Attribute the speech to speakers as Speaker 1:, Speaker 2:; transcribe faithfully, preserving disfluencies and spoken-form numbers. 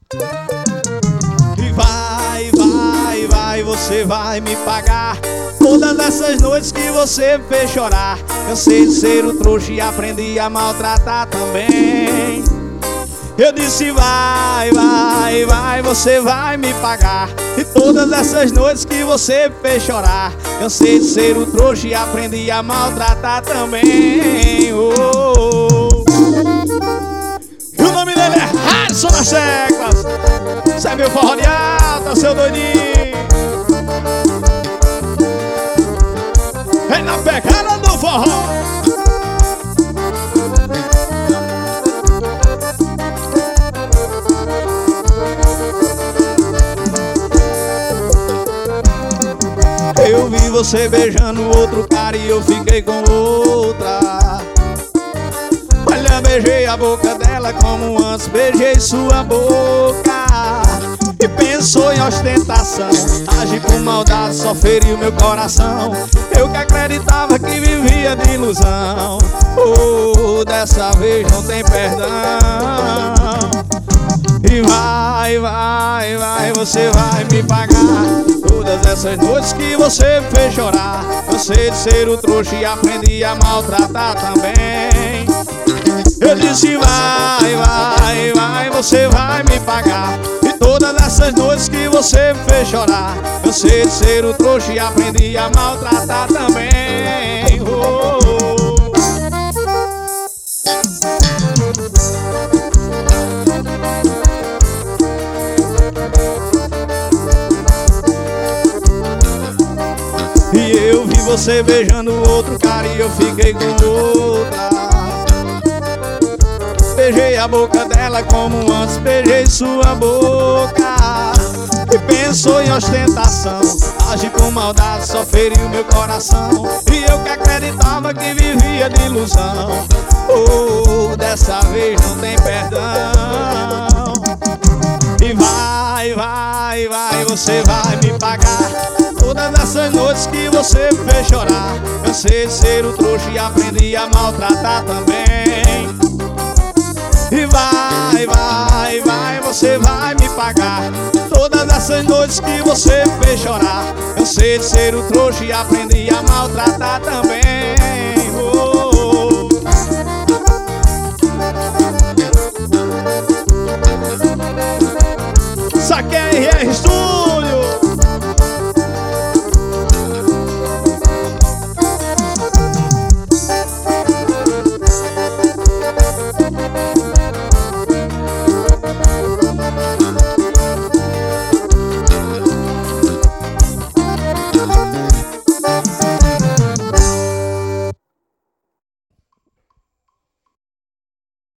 Speaker 1: E vai, vai, vai, você vai me pagar todas essas noites que você me fez chorar. Cansei de ser o trouxa e aprendi a maltratar também. Eu disse vai, vai, vai, você vai me pagar e todas essas noites que você me fez chorar. Cansei de ser o trouxa e aprendi a maltratar também. Oh, oh, oh. E o nome dele é Harrison nas teclas. Isso é meu forró de alta, seu doidinho. Vem na pegada do forró. Eu vi você beijando outro cara e eu fiquei com outra. Olha, beijei a boca dela como antes beijei sua boca. E pensou em ostentação, agi com maldade, só feriu meu coração. Eu que acreditava que vivia de ilusão. Oh, dessa vez não tem perdão. E vai, vai, vai, você vai me pagar todas essas noites que você me fez chorar. Cansei de ser o trouxa e aprendi a maltratar também. Eu disse vai, vai, vai, você vai me pagar e todas essas noites que você me fez chorar. Cansei de ser o trouxa e aprendi a maltratar também. Oh, oh. E eu vi você beijando outro cara e eu fiquei com outra. Beijei a boca dela como antes beijei sua boca. E pensou em ostentação, agi com maldade, só feriu meu coração. E eu que acreditava que vivia de ilusão. Oh, dessa vez não tem perdão. E vai, vai, vai, você vai me pagar todas essas noites que você me fez chorar. Cansei de ser o trouxa e aprendi a maltratar também. E vai, vai, vai, você vai me pagar todas essas noites que você me fez chorar. Cansei de ser o trouxa e aprendi a maltratar também. Oh, oh. Isso aqui é R R Studio.